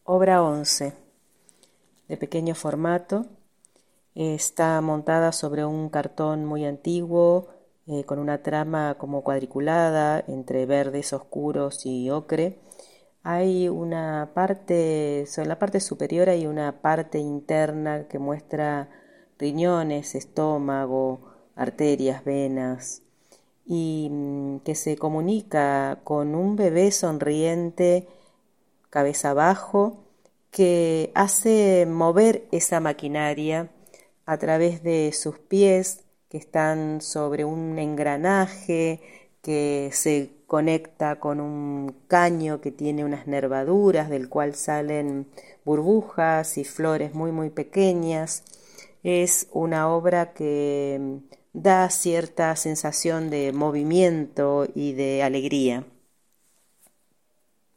Obra 11, de pequeño formato. Está montada sobre un cartón muy antiguo, con una trama como cuadriculada entre verdes oscuros y ocre. Hay una parte, en la parte superior hay una parte interna que muestra riñones, estómago, arterias, venas, y que se comunica con un bebé sonriente, cabeza abajo, que hace mover esa maquinaria a través de sus pies, que están sobre un engranaje que se conecta con un caño que tiene unas nervaduras del cual salen burbujas y flores muy muy pequeñas. Es una obra que da cierta sensación de movimiento y de alegría.